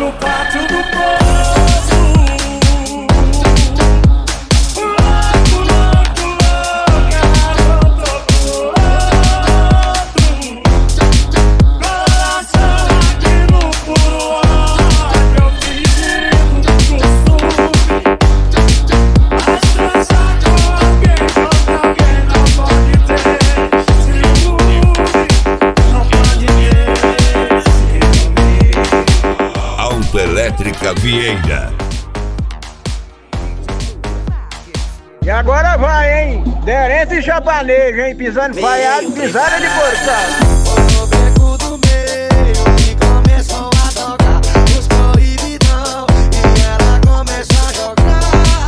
no pátio do povo. Elétrica Vieira. E agora vai, hein? Derente e Chapanejo, hein? Pisando falhado, pisada de porção. No beco do meio e começou a tocar os proibidão e ela começou a jogar.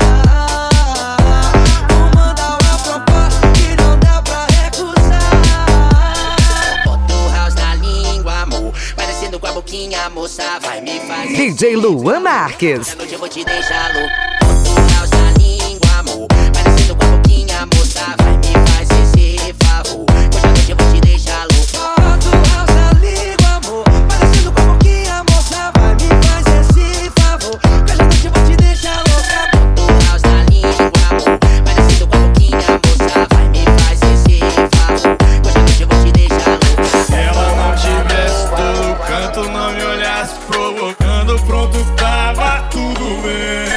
Vou mandar uma proposta que não dá pra recusar. Bota o house na língua, amor, parecendo com a boquinha, a moça vai me fazer. DJ Luan Marques. Hoje à noite eu vou te deixar louco. Bota o house na língua, amor, parecendo com a boquinha, a moça vai me fazer esse favor. Hoje à noite eu vou te deixar louco. Bota o house na língua, amor, parecendo com a boquinha, a moça vai me fazer esse favor. Hoje à noite eu vou te deixar louca. Bota o house na língua, amor, parecendo com a boquinha, a moça vai me fazer esse favor. Hoje à noite eu vou te deixar louca. Se ela não tivesse todo canto, não me olhasse provocando, pronto, tava tudo bem.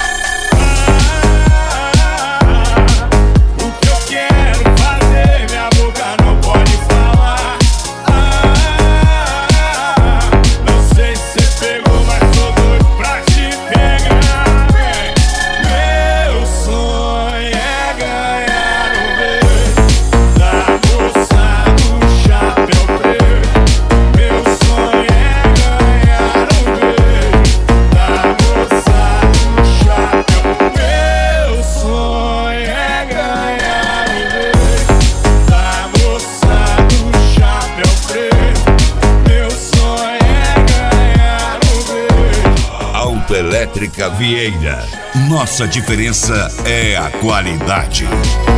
O que eu quero fazer, minha boca não pode falar. Não sei se você pegou, mas tô doido pra te pegar. Meu sonho é ganhar um beijo da moça do chapéu preto. Meu sonho é ganhar um beijo da moça do chapéu. Meu sonho é ganhar um beijo da moça do chapéu preto. Meu sonho é ganhar um beijo. Autoelétrica Vieira. Nossa diferença é a qualidade.